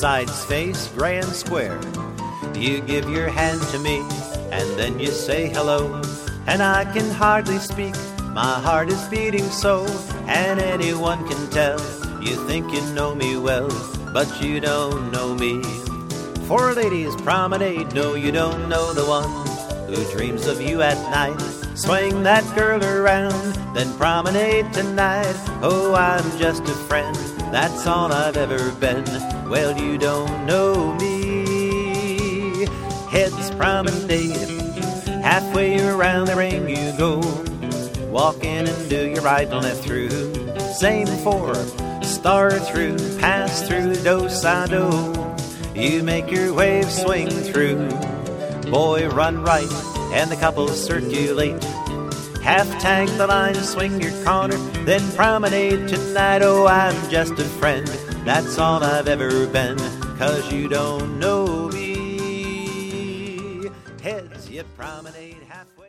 sides face grand square. You give your hand to me, and then you say hello, and I can hardly speak, my heart is beating so, and anyone can tell, you think you know me well, but you don't know me. For ladies promenade, no, you don't know the one who dreams of you at night. Swing that girl around, then promenade tonight. Oh, I'm just a friend, that's all I've ever been. Well, you don't know me. Heads promenade, halfway around the ring you go. Walk in and do your right and left through. Same four, star through, pass through, do-si-do. You make your wave swing through. Boy, run right, and the couples circulate. Half tag the line, swing your corner, then promenade tonight. Oh, I'm just a friend, that's all I've ever been, 'cause you don't know me. Heads, you promenade halfway.